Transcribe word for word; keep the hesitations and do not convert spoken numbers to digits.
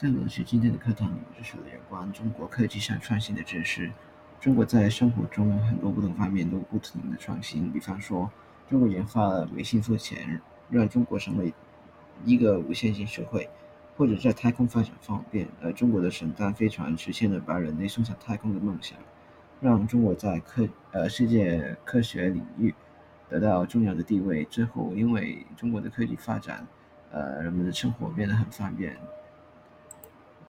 在我学今天的课堂里，我就学了有关中国科技上创新的知识。中国在生活中很多不同方面都有不同的创新，比方说，中国研发了微信付钱，让中国成为一个无线性社会；或者在太空发展方面，呃，中国的神舟飞船实现了把人类送上太空的梦想，让中国在科呃世界科学领域得到重要的地位。最后，因为中国的科技发展，呃，人们的生活变得很方便，